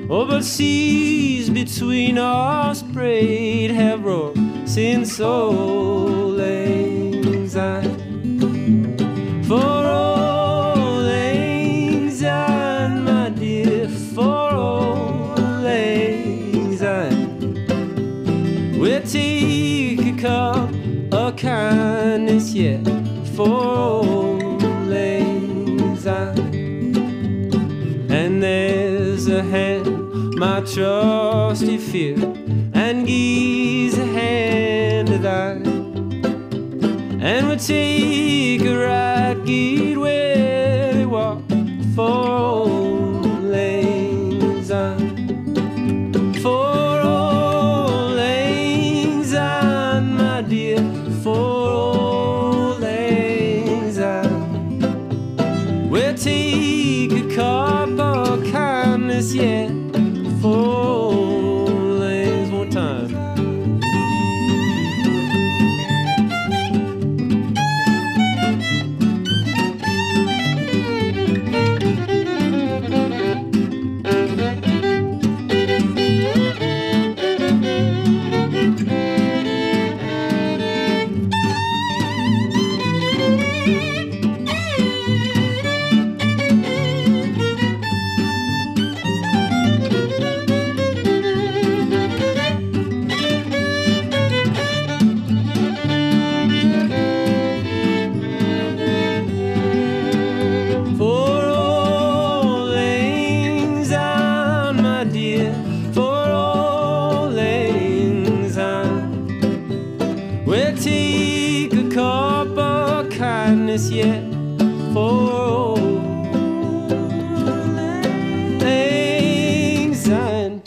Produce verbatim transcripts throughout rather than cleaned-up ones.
Oh, but seas between us braid have roared since old lang syne. For old lang syne, my dear, for old lang syne, we'll take a cup of kindness yet for old lang syne. And there's a hand my trusty fear, and gives a hand to thine, and we'll take a right good where they walk for old lang syne. For old lang syne, my dear, for old lang syne, we'll take a cup of kindness yet for lands. One time. Yet for old lang syne.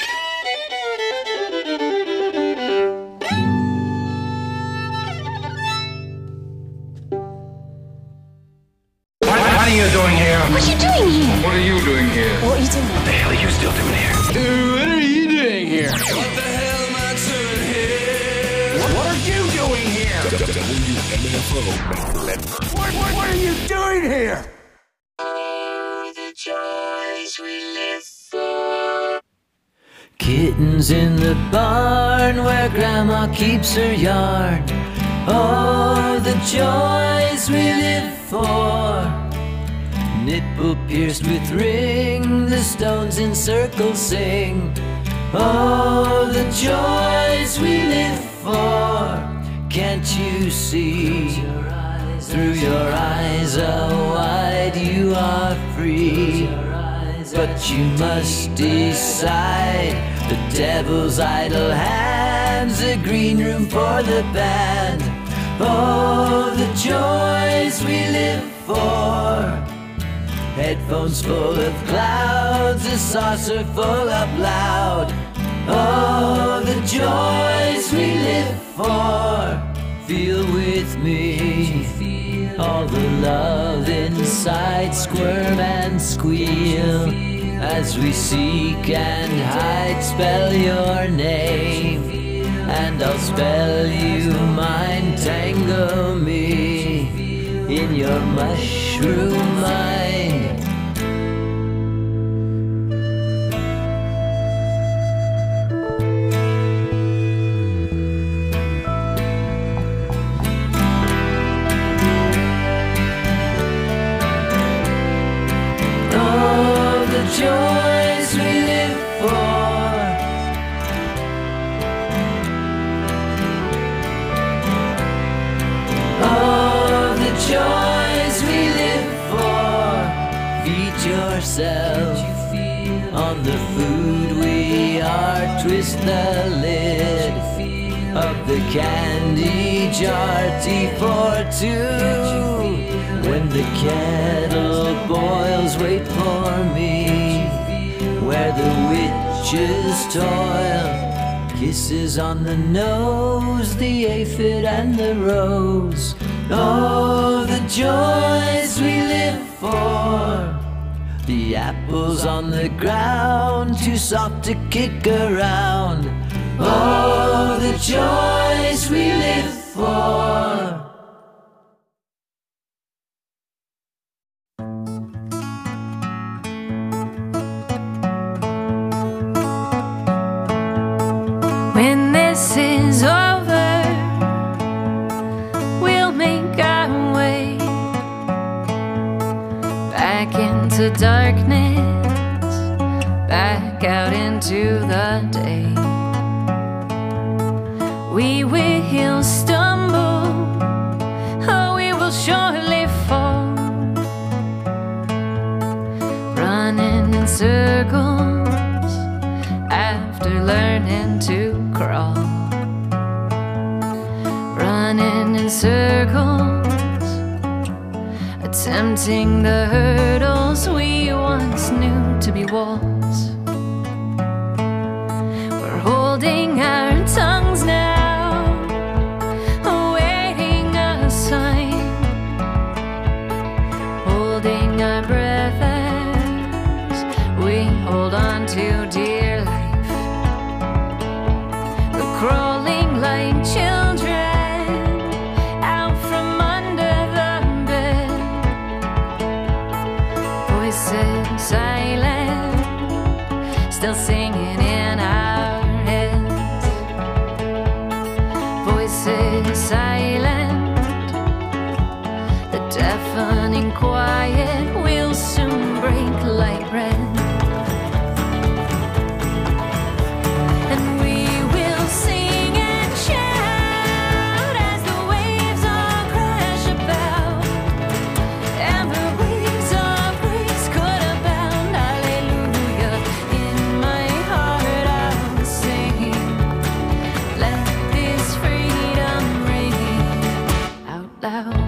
What, what are you doing here? What are you doing here? What are you doing here? What are you doing? What the hell are you still doing here? Dude, what are you doing here? What the hell am I doing here? What, what are you doing here? W M F O. What, what, what are you doing here? The joys we live for. Kittens in the barn where Grandma keeps her yarn. Oh, the joys we live for. Nipple pierced with ring, the stones in circles sing. Oh, the joys we live for. Can't you see? Through your eyes, oh, wide you are free. But you must decide. The devil's idle hands, a green room for the band. Oh, the joys we live for. Headphones full of clouds, a saucer full of loud. Oh, the joys we live for. Feel with me all the love inside, squirm and squeal. As we seek and hide, spell your name, and I'll spell you mine. Tangle me in your mushroom mind. Joys we live for. Oh, the joys we live for. Feed yourself on the food we are. Twist the lid of the candy jar. Tea for two. When the kettle boils, wait for me. Where the witches toil, kisses on the nose, the aphid and the rose. Oh, the joys we live for. The apples on the ground, too soft to kick around. Oh, the joys we live for. this is over, we'll make our way back into darkness, back out into the day. We will stumble, oh, we will surely fall, running in circles after learning to crawl, running in circles, attempting the hurdles we once knew to be walls. We're holding our tongues now, awaiting a sign, holding our breath as we hold on to dear life. We're crawling like children out from under the bed, voices silent, still singing in our heads. Voices silent, the deafening quiet will soon break like bread. And we will sing and shout as the waves all crash about, and the waves of grace could abound. Hallelujah, in my heart I'll sing, let this freedom ring out loud.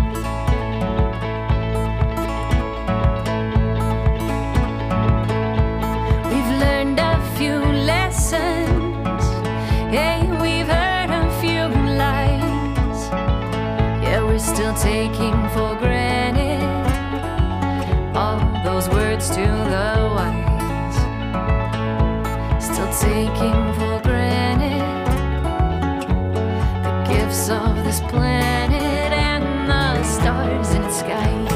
We've learned a few lessons, yeah, we've heard a few lies, yeah, we're still taking for granted all those words to the wise, still taking for granted the gifts of this planet and the stars in its skies.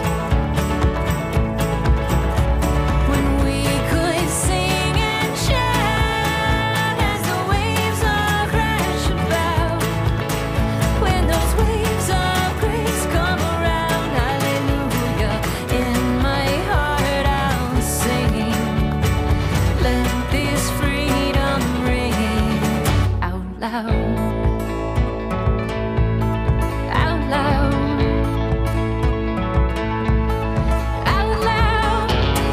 When we could sing and shout as the waves all crash about, when those waves of grace come around. Hallelujah, in my heart I'll sing, let this freedom ring out loud, out loud, out loud.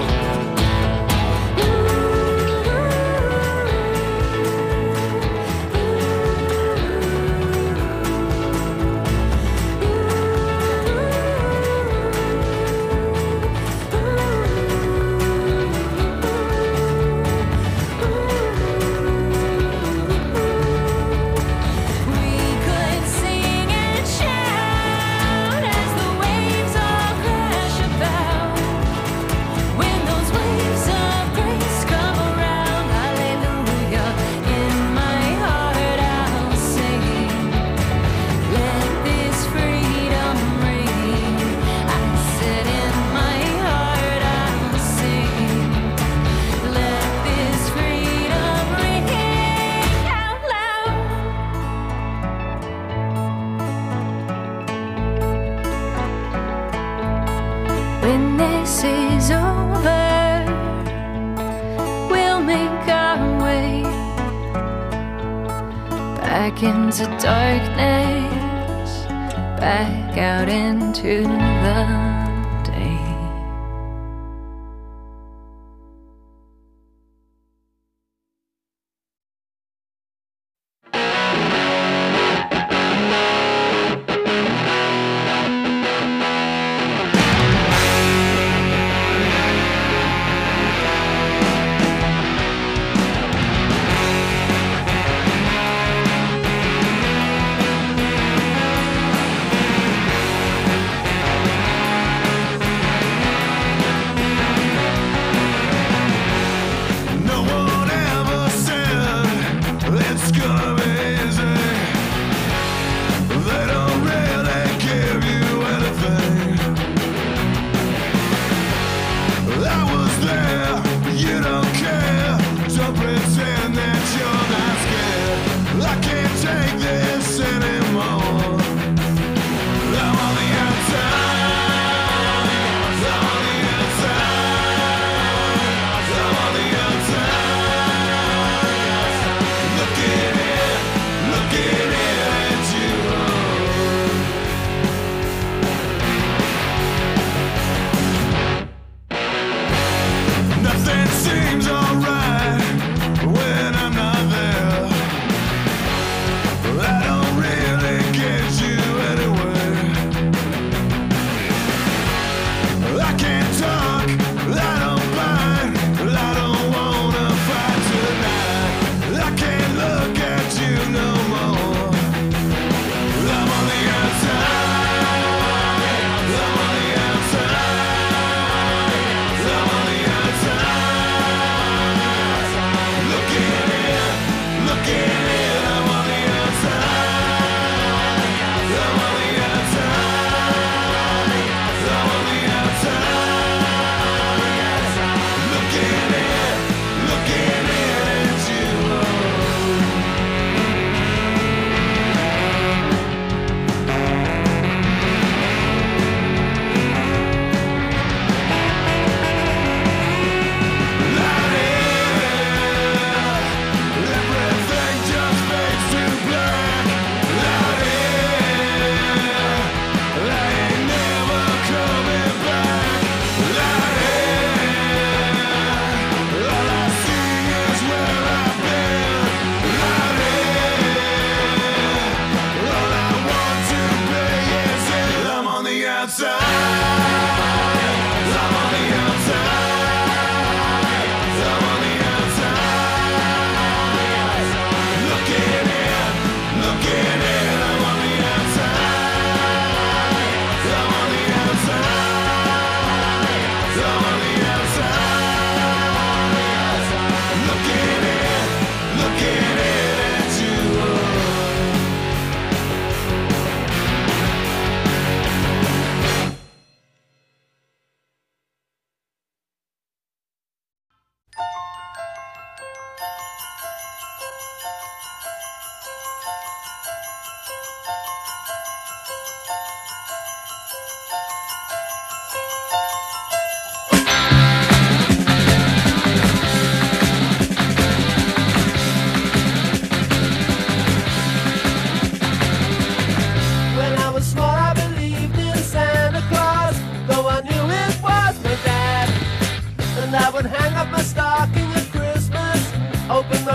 We could sing and shout as the waves all crash about, when those waves of grace come around. Hallelujah, in my heart I'll sing, let this freedom ring. I said in my heart I'll sing, let this freedom ring out loud. When this is over, we'll make our way back into darkness, back out into the day.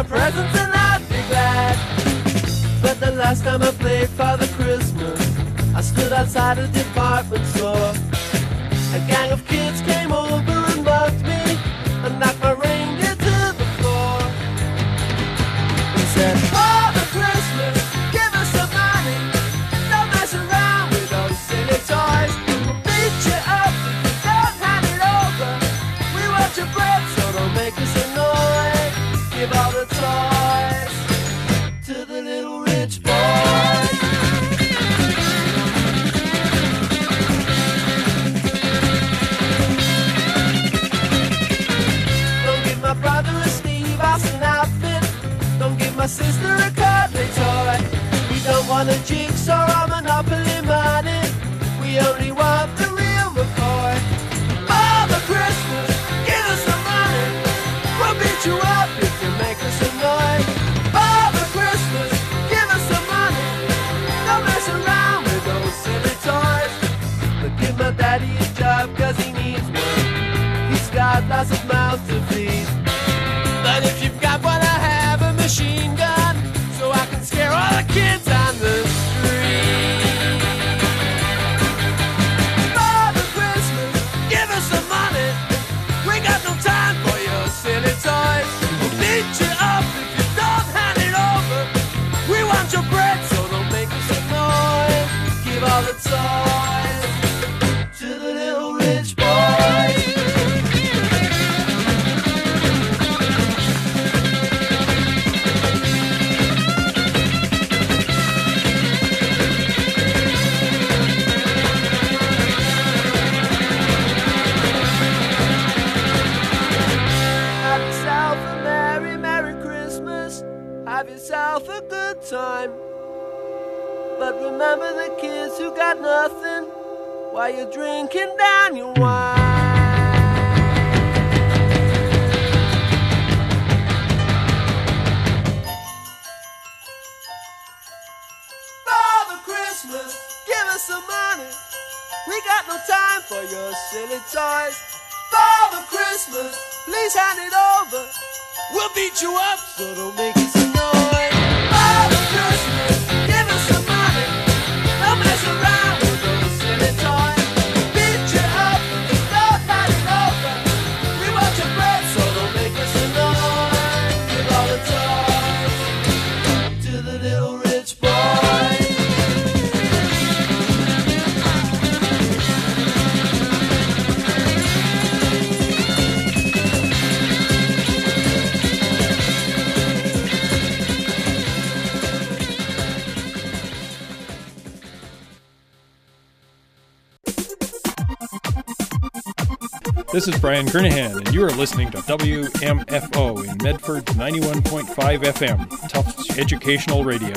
my presents and I'd be glad. But the last time I played Father Christmas, I stood outside a department store. A gang of kids came over and mugged me and knocked my reindeer to the floor. He said, Father Christmas, give us some money. Don't mess around with those silly toys. We'll beat you up if you don't hand it over. We want your bread, so don't make us annoyed. Give all the toys to the little rich boy. Don't give my brother a Steve Austin outfit. Don't give my sister a cuddly toy. We don't want a jigsaw or Monopoly money. We only want the real McCoy. Father Christmas, give us some money. We'll beat you up if you make us annoyed. Father Christmas, give us some money. Don't mess around with those silly toys. But give my daddy a job cause he needs one. He's got lots of mouths to feed. But if you've got one, I have a machine gun, so I can scare all the kids on the street. Father Christmas, give us some money. We got no time for your silly toys. We'll beat you up if you don't hand it over. We want your bread, so don't make us annoyed. Give all the toys to the little rich boy. Have yourself a merry, merry Christmas. Have yourself a good time. But remember the kids who got nothing while you're drinking down your wine. Father Christmas, give us some money. We got no time for your silly toys. Father Christmas, please hand it over. We'll beat you up, so don't make us annoyed. Father Christmas, give us some money. Don't mess around with those silly toys. Beat you up, don't hand it over. We want your bread, so don't make us annoyed. Give all the toys to the little rich boy. This is Brian Kernahan, and you are listening to W M F O in Medford ninety-one point five F M, Tufts Educational Radio.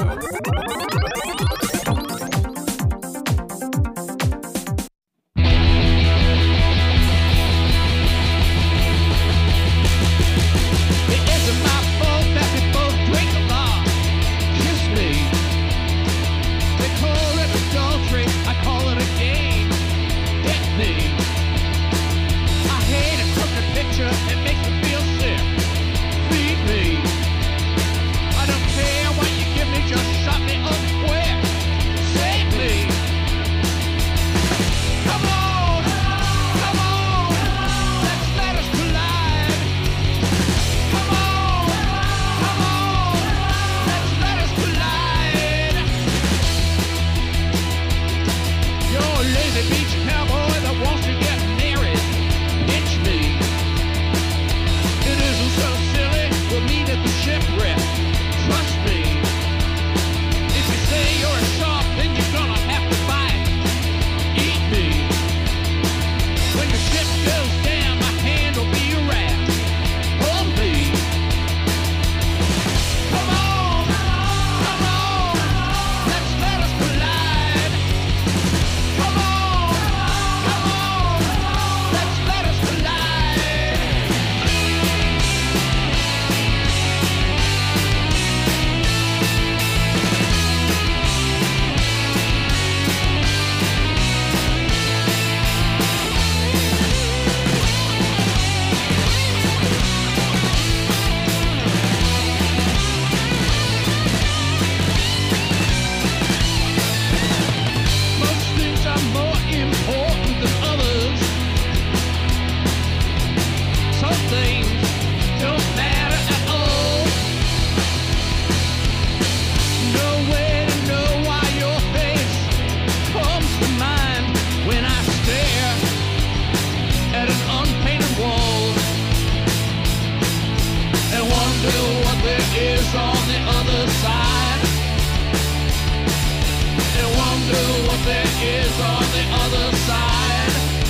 Just shut me up quick. wonder what there is on the other side. I wonder what there is on the other side.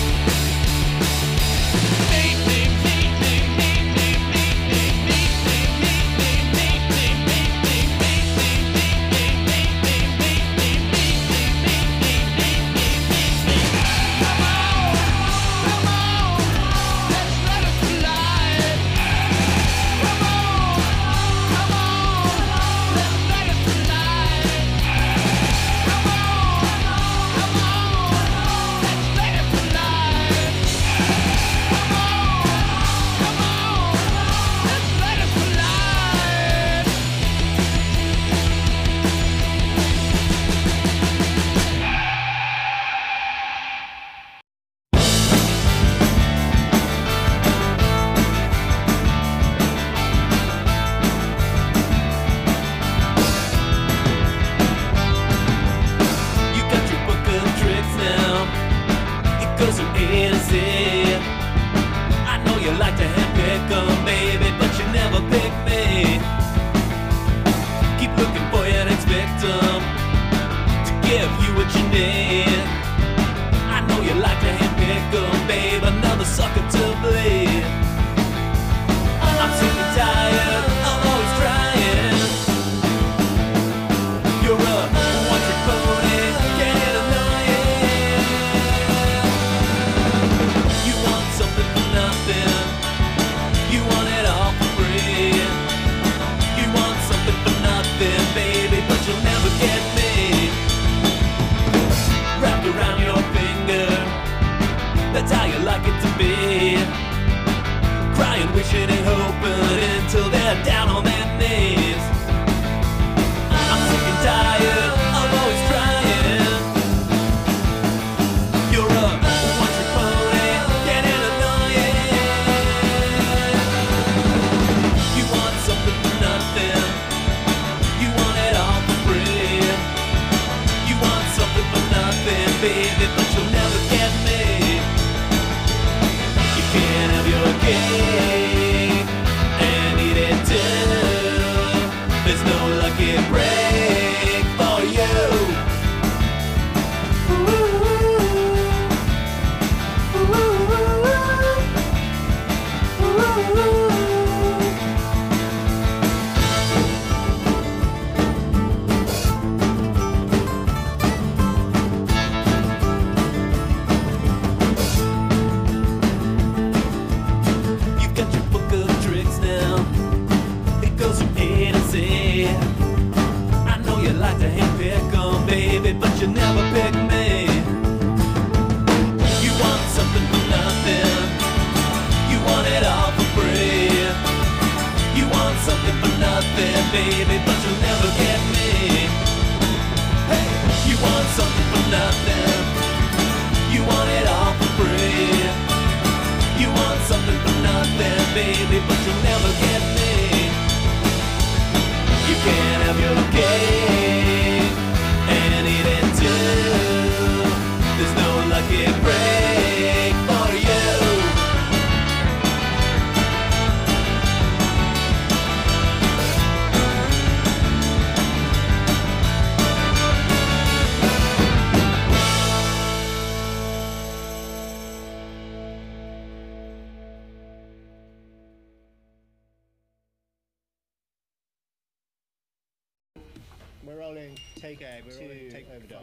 We're rolling take A, we're rolling take overdub.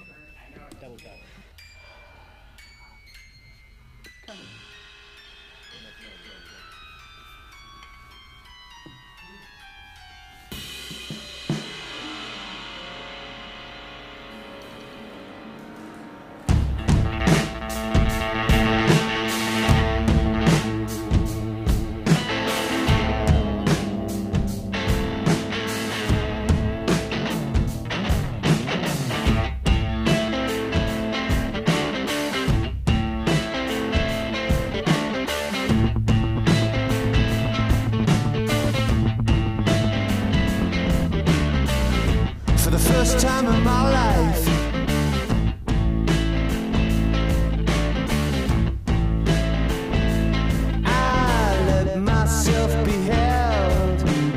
Double tap. Come on. First time in my life, I let myself be held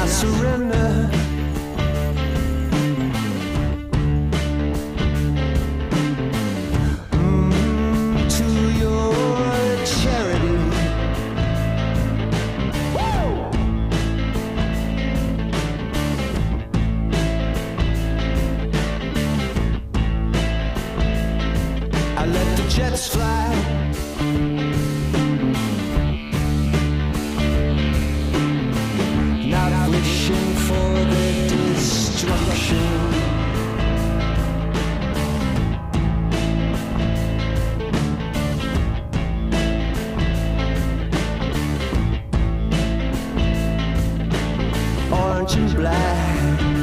I surrender. Mm, to your charity. Woo! I let the jets fly. Not wishing for their destruction. Orange and black.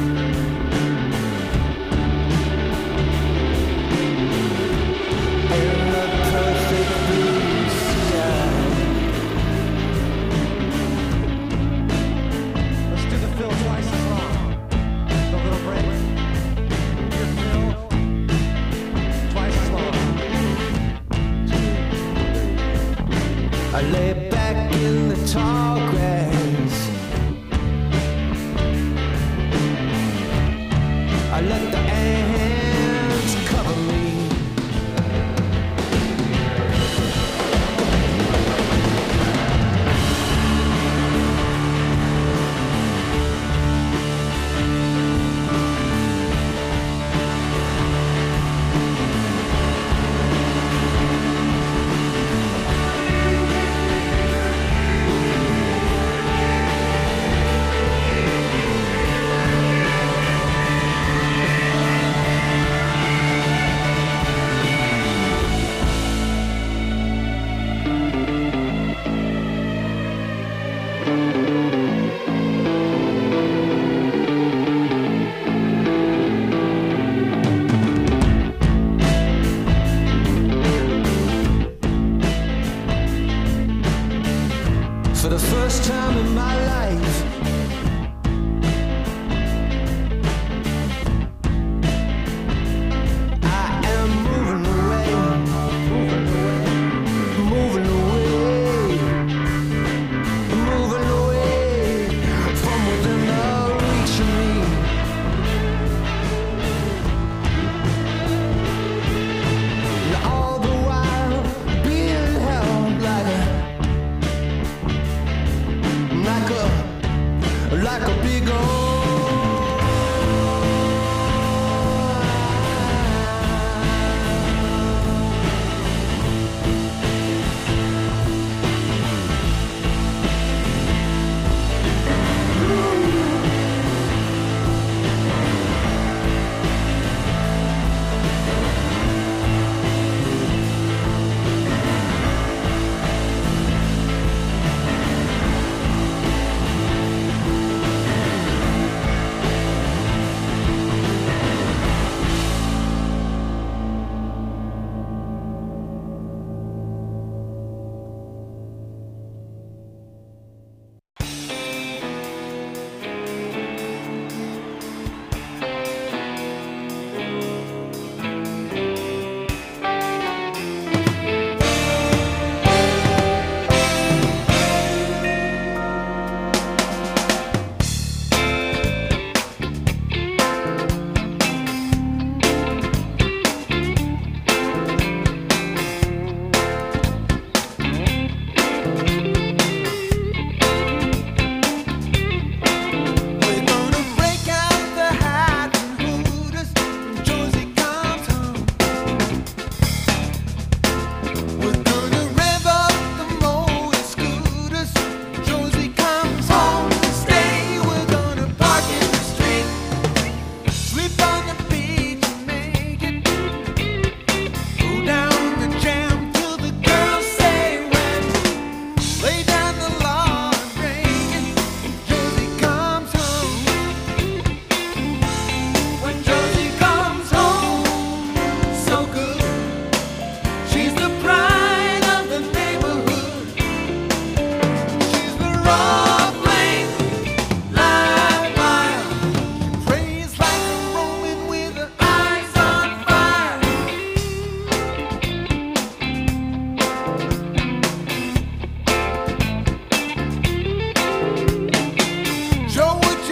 In the perfect blue sky. Let's do the fill twice as long. The little break. Your fill twice as long. I lay back in the tall grass. I let the ants cover me. For the first time in my life, I am moving away, moving away, moving away, moving away from within the reach of me. And all the while being held like a like a, like a big old Joe, would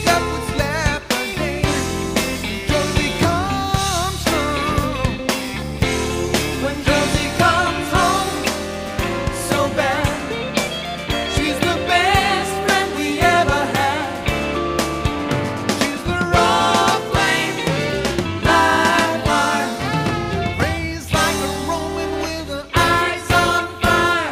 up what's left behind. Josie comes home. When Josie comes home, so bad. She's the best friend we ever had. She's the raw flame, live wire, raised like a Roman with her eyes on fire.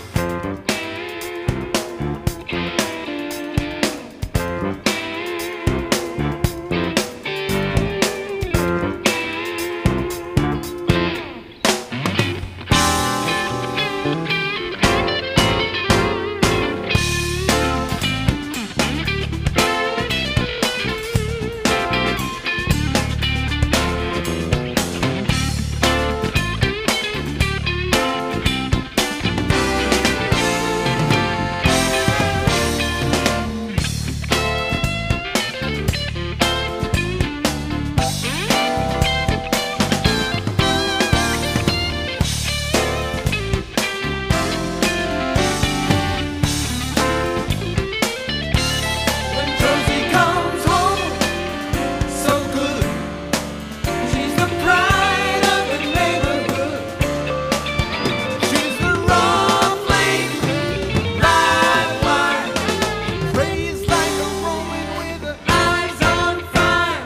When Josie comes home, so good. She's the pride of the neighborhood. She's the raw flame, live wire, raised like a Roman with her eyes on fire.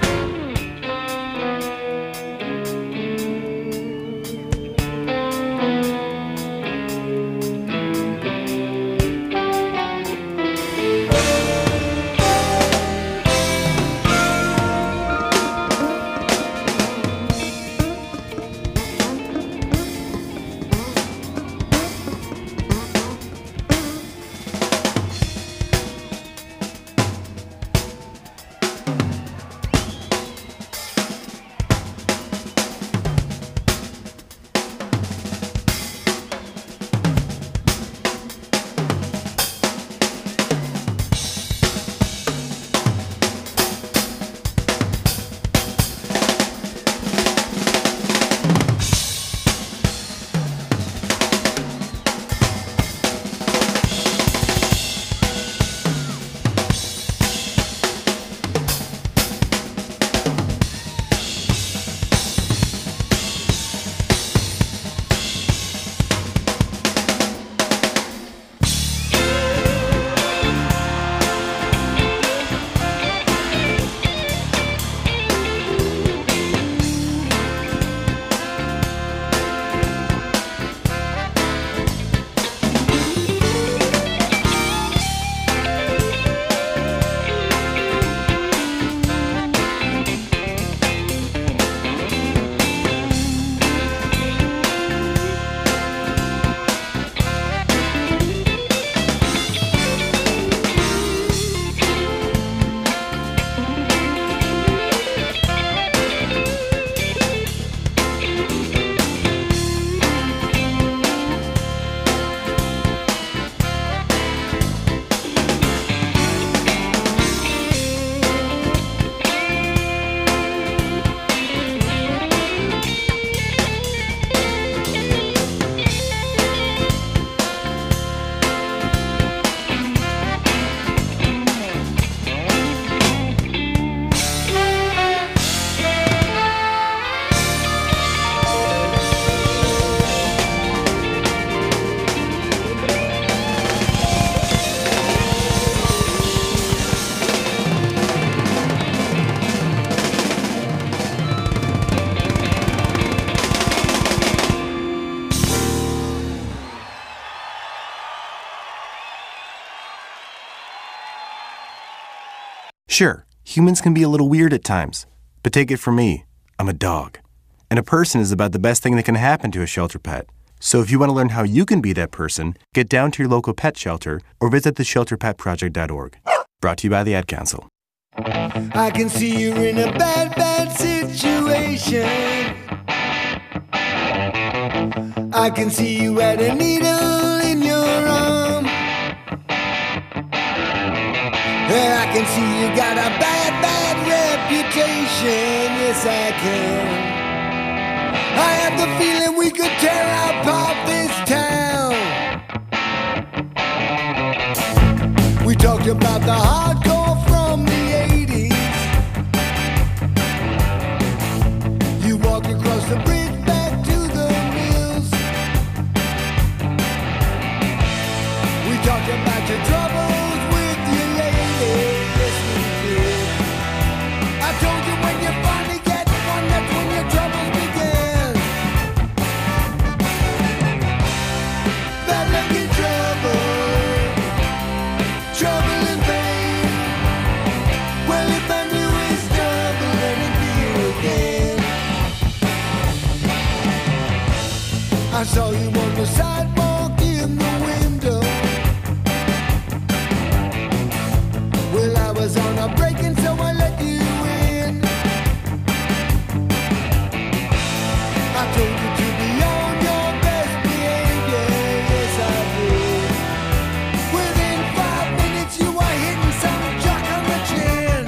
Sure, humans can be a little weird at times, but take it from me, I'm a dog. And a person is about the best thing that can happen to a shelter pet. So if you want to learn how you can be that person, get down to your local pet shelter or visit the shelter pet project dot org. Brought to you by the Ad Council. I can see you're in a bad, bad situation. I can see you at a needle in your arm. Yeah, I can see you got a bad, bad reputation. Yes, I can. I have the feeling we could tear apart this town. We talked about the hardcore from the eighties. saw you on the sidewalk in the window. Well, I was on a break and so I let you in. I told you to be on your best behavior, yes I did. Within five minutes you were hitting some jock on the chin.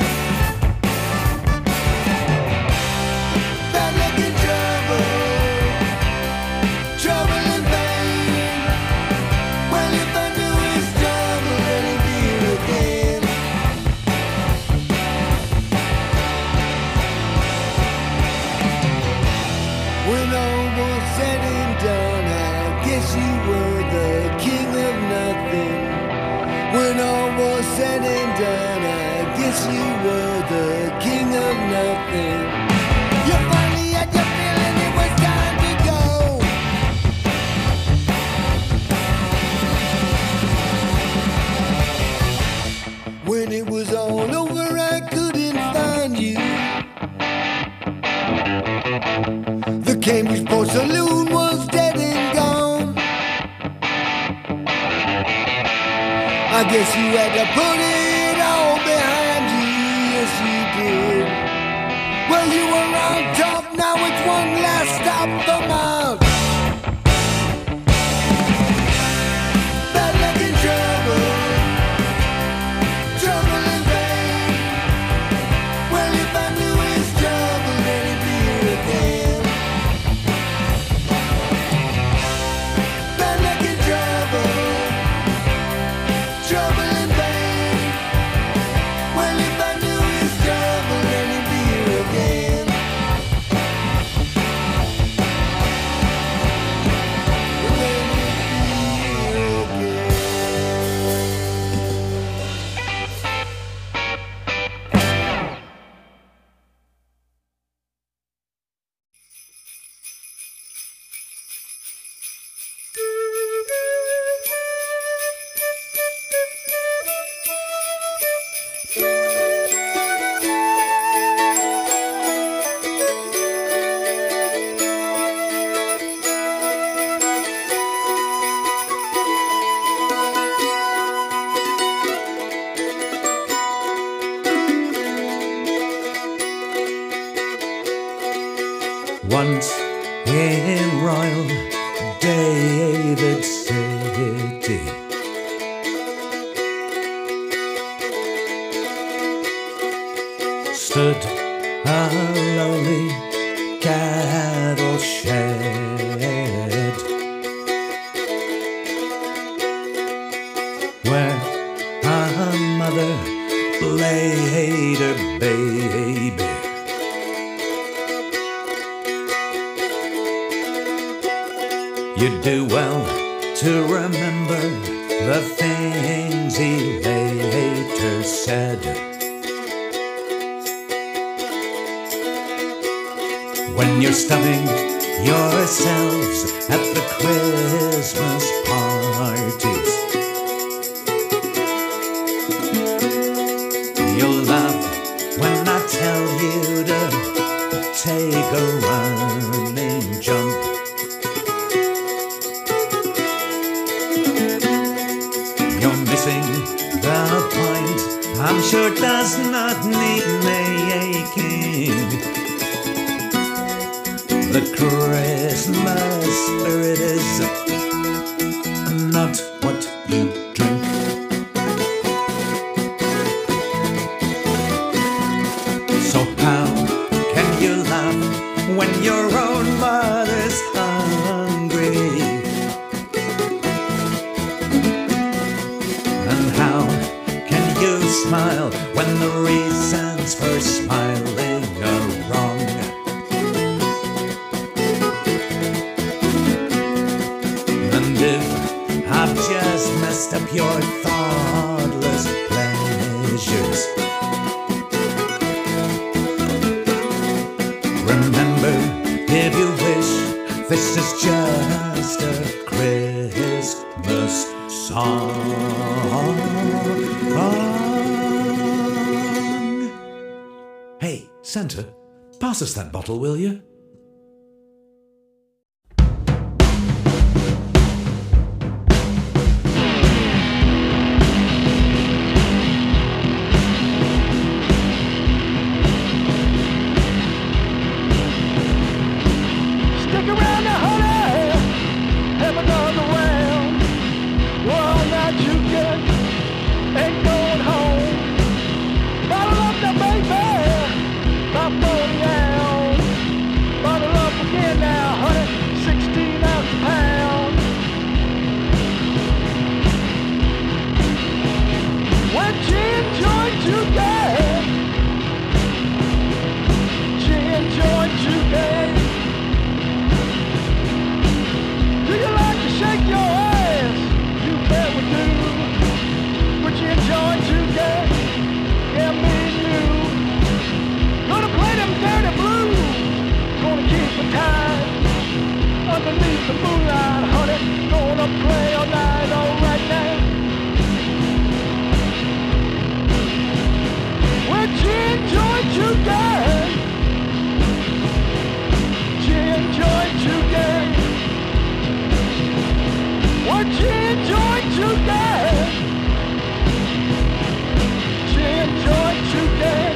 Bad luck and trouble, trouble and pain. Well, if I knew his trouble, then he'd be here again. When all was said and done, I guess you were the king of nothing. When all was said and done, I guess you were the king of nothing. You finally had your feeling it was time to go. When it was all over, I couldn't find you. The Cambridge Port Saloon was dead and gone. I guess you had to put it all behind you, yes you did. Well, you were on top, now it's one last stop for miles. Bad luck and trouble, trouble and pain. Well, if I knew his trouble, then he'd be here again. Bad luck and trouble, trouble and pain. Well, if I knew his trouble, then he'd be here again. Then he'd be here again. Once in Royal David City, stood a lowly cattle shed, where a mother laid her baby. You'd do well to remember the things he later said. When you're stuffing yourselves at the Christmas parties, you'll laugh when I tell you to take a running jump. The point, I'm sure, does not need making. The Christmas spirit is not what you drink. So how can you laugh when your own mother's hungry? Smile when the reasons for smiling are wrong. And if I've just messed up your thoughtless pleasures, remember, if you wish, this is just a Christmas song. Hey, Santa, pass us that bottle, will you? play all night, alright now. Well, gin joint today. Gin joint today. Well, gin joint today. Gin joint today.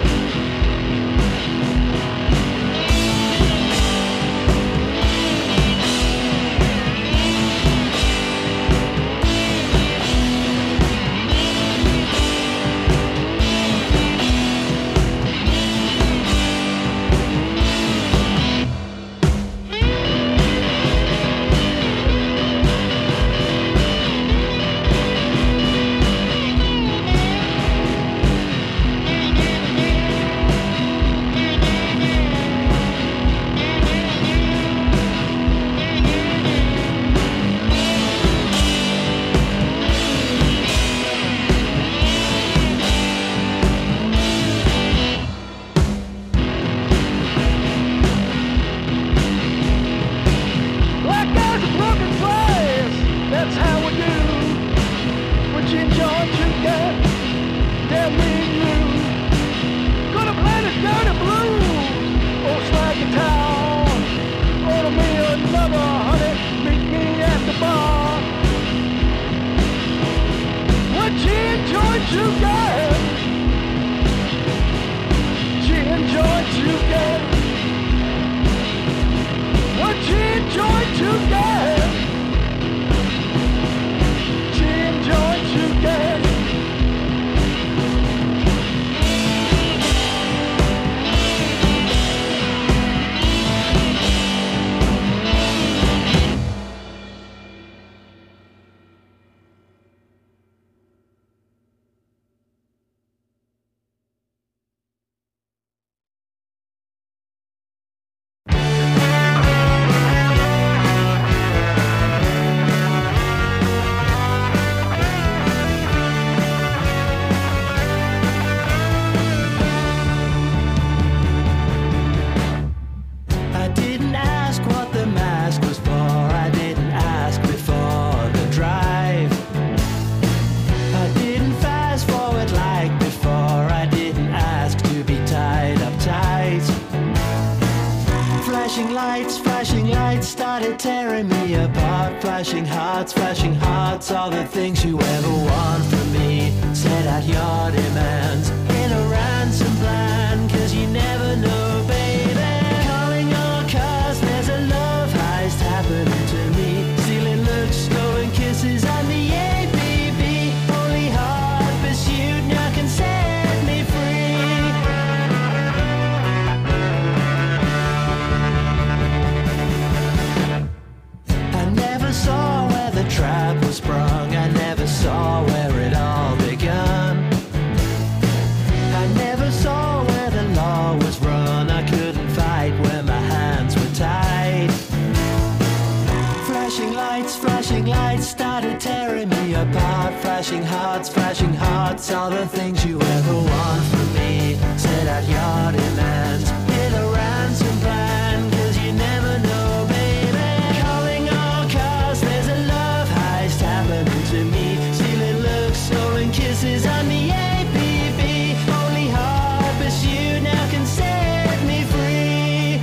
Flashing hearts, flashing hearts, all the things you ever want from me. Set out your demands in a ransom plan, cause you never know, baby. Calling all cars, there's a love heist happening to me. Stealing looks, stolen kisses, I'm the A B B. Only heart pursuit now can set me free. I never saw where the trap was sprung. I never saw where it all begun. I never saw where the law was run. I couldn't fight when my hands were tied. Flashing lights, flashing lights started tearing me apart. Flashing hearts, flashing hearts, all the things you ever want from me. Set out your demands in a ransom plan, cause you never know, baby. Calling all cars, there's a love heist happening to me. Stealing looks, stolen kisses, I'm the A B B. Only heart pursuit now can set me free.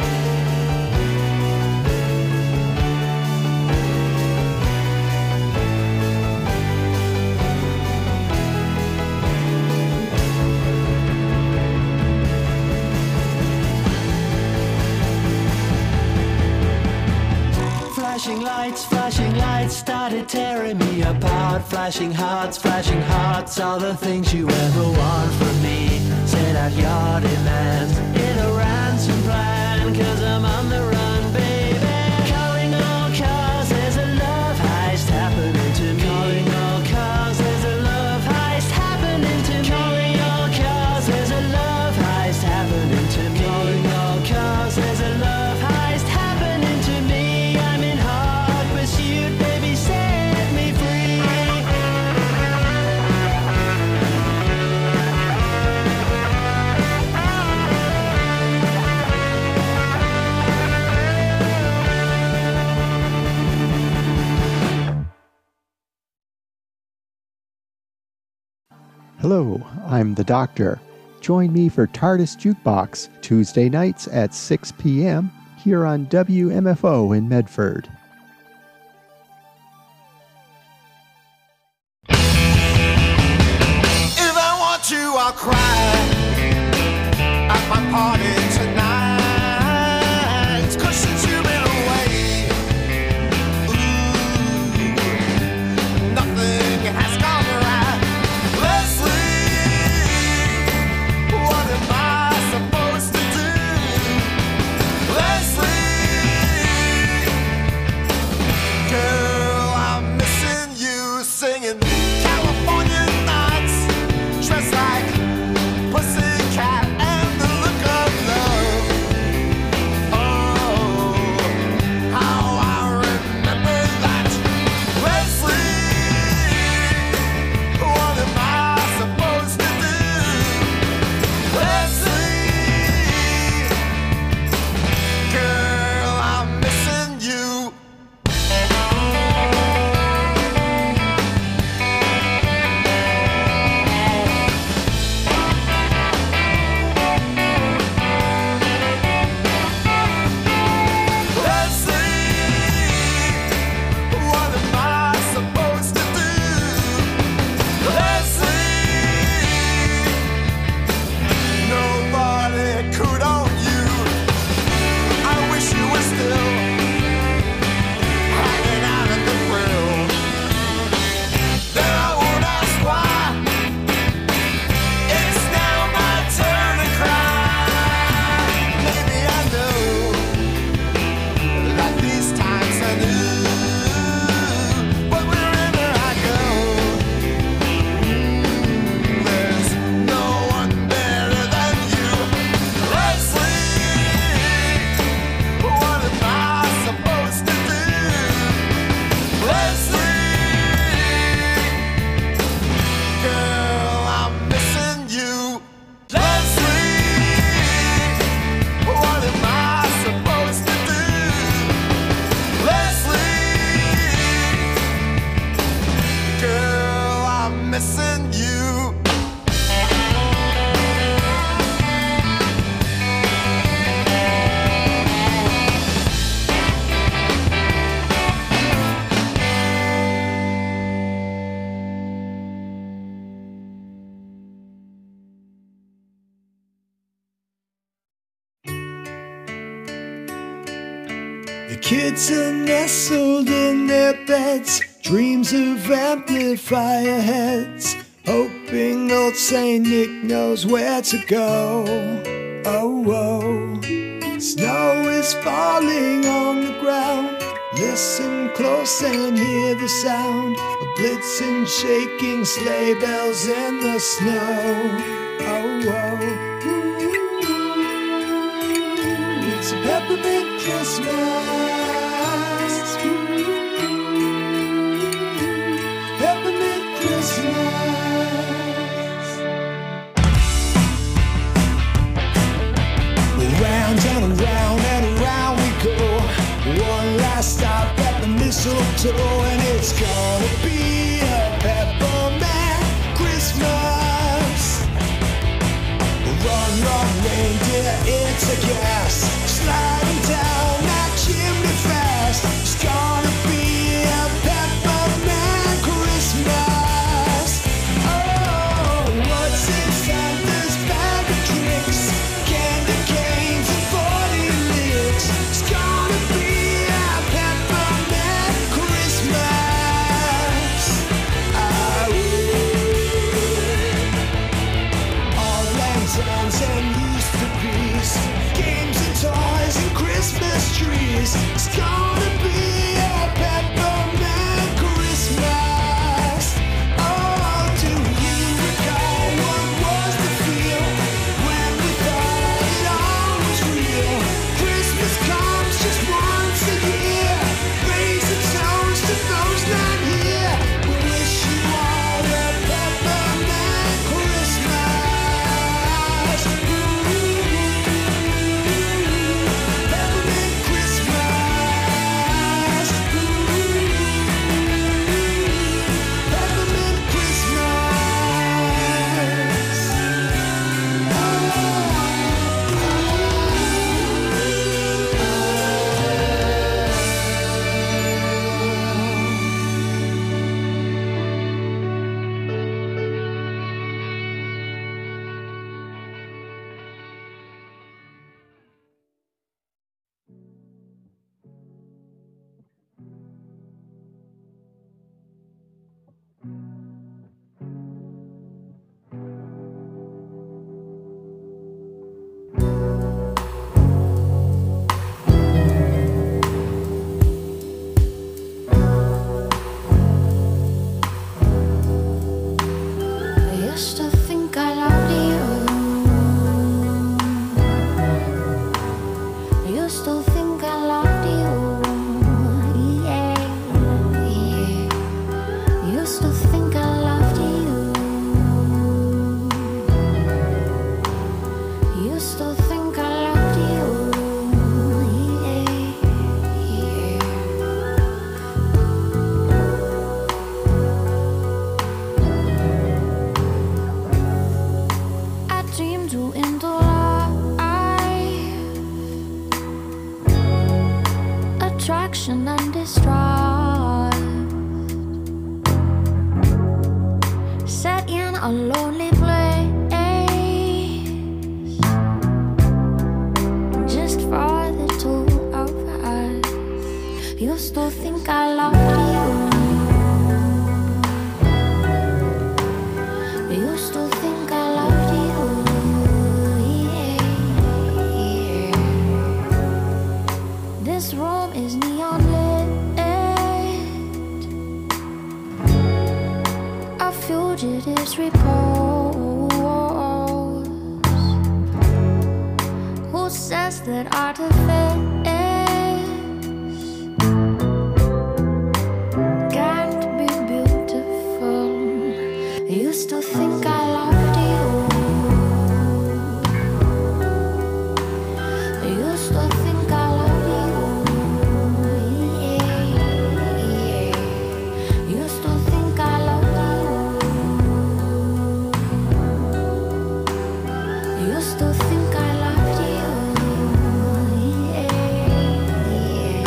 Flashing lights, flashing lights started tearing me apart. Flashing hearts, flashing hearts, all the things you ever want from me. Set out your demands in a ransom plan, cause I'm on the run, baby. Calling all cars, there's a love heist happening to me. Calling all cars, there's a love heist happening to me. Calling all cars, there's a love heist happening to me. Calling all cars, there's a love heist happening to me. I'm in hard pursuit, baby, set me free. Hello, I'm the Doctor. Join me for TARDIS Jukebox, Tuesday nights at six p.m. here on W M F O in Medford. If I want you, I'll cry at my party tonight. 'Cause since you've been away, ooh, nothing has gone right. Leslie, what am I supposed to do? Leslie, girl, I'm missing you, singing California nights, dressed like Pussycat and the look of love. Oh, how I remember that. Leslie, what am I supposed to do? Leslie, girl, I'm missing you. Leslie, what am I supposed to do? Leslie, nobody could own you. I wish you were still hanging out at the grill. Then I won't ask why. It's now my turn to cry. Maybe I know that these times are new, but wherever I go, mm, there's no one better than you. Leslie, what am I supposed to do? Leslie, girl, I'm missing you. Leslie, what am I supposed to do? Leslie, girl, I'm missing you. The kids are nestled in their beds, dreams of amplifier heads, hoping old Saint Nick knows where to go. Oh, oh. Snow is falling on the ground. Listen close and hear the sound of blitzing, shaking sleigh bells in the snow. Oh, oh. It's a peppermint Christmas. Peppermint Christmas. Round and around and around we go. One last stop at the mistletoe, and it's gonna be a peppermint Christmas. Run, run, reindeer, it's a gas, sliding down that chimney fast. It's gonna be a peppermint Christmas. Oh, what's in Santa's bag of tricks? Candy canes and forty licks. It's gonna be a peppermint Christmas. Ah, ooh. All lanterns and used to be's, games and toys and a lonely place, just for the two of us. You still think I love you? You still think I loved you? Yeah, yeah. This room is neon lit. A fugitive's repose. Who says that artifice can't be beautiful? You still think I loved you? You still think I love you? Yeah, yeah. You still think I love you? You still think I loved you? Yeah, yeah.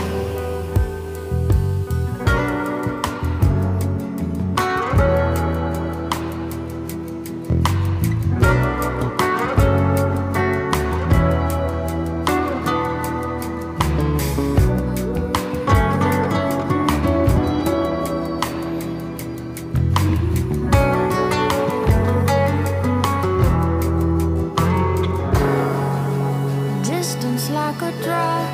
Distance like a drug,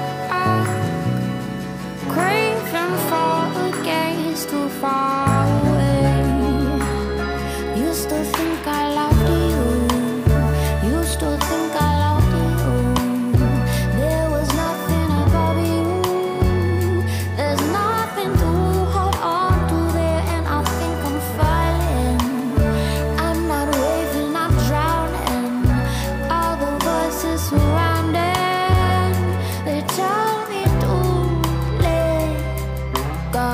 craving for a gaze too far away. You still think I loved you? You still think I loved you? There was nothing above you. There's nothing to hold on to there, and I think I'm falling. I'm not waving, I'm drowning. All the voices surrounding, they tell me to let go.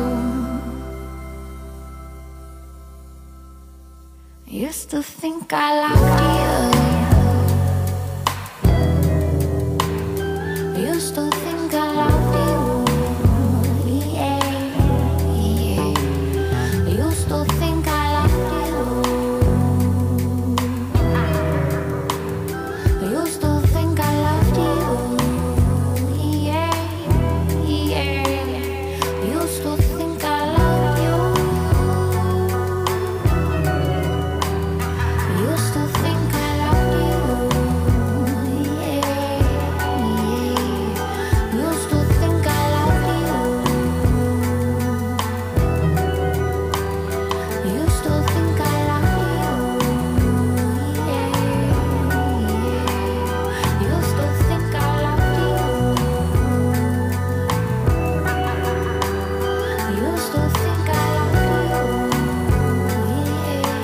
You still think I loved you? You still think I loved you? Yeah, yeah. You still think I loved you? You still think I loved you? Yeah, yeah. You still think I love you? You still think I love you? Yeah, yeah. You still think I love you? You still think I love you? Yeah, yeah. You still think I love you? You still think I love you? Yeah,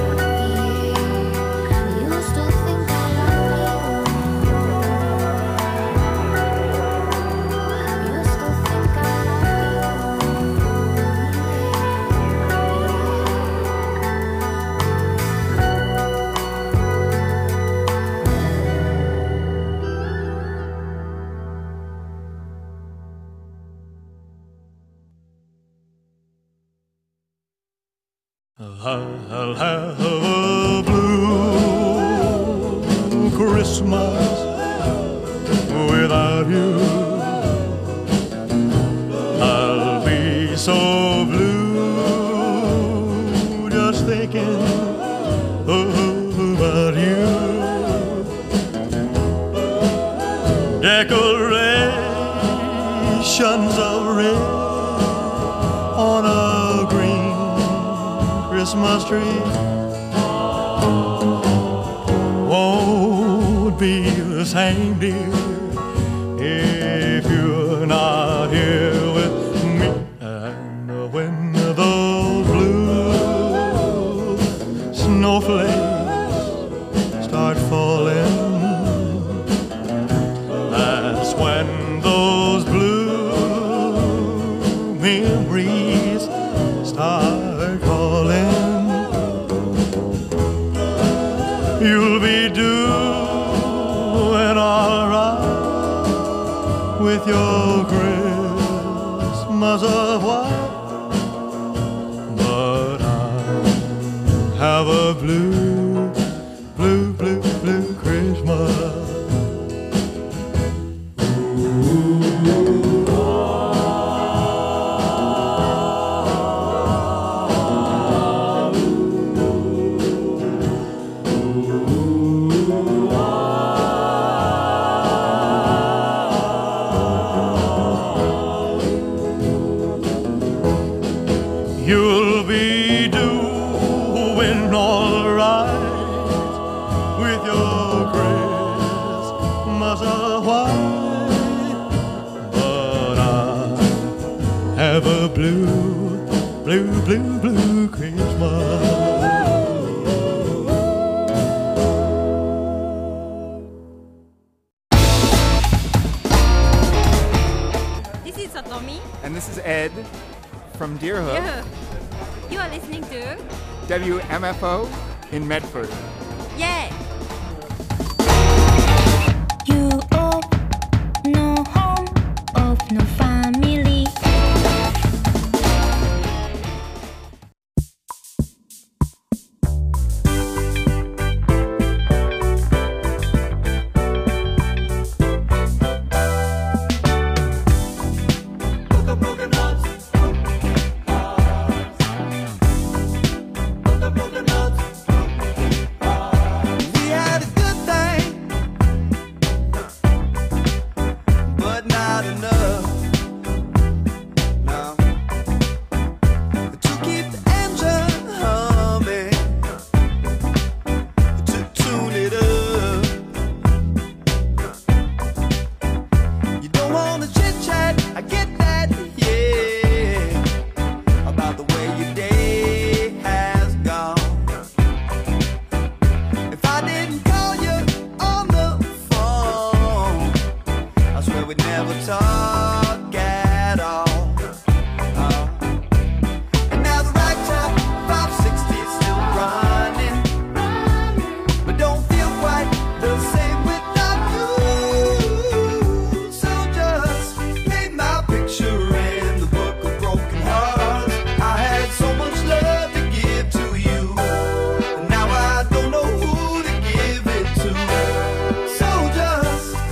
yeah. You still think I love you? You still think I I'll have a blue Christmas without you. I'll be so blue just thinking about you. Decorations of red on a green Christmas tree won't be the same, dear, if you're not here with me. And when those blue snowflakes start falling, that's when those blue memories start calling. You'll be doing all right with your Christmas of white, but I'm having have a blue, blue, blue, blue Christmas. You'll be doing all right with your Christmas white, but I have a blue, blue, blue, blue Christmas. This is Satomi. And this is Ed from Deerhook. Yeah. You are listening to W M F O in Medford. Yeah. You of no home, of no family. We had a good thing, but not enough. No. To keep the engine humming, to tune it up. You don't wanna chit chat, I get that, yeah, about the way your day has gone. If I didn't call you on the phone, I swear we'd never talk.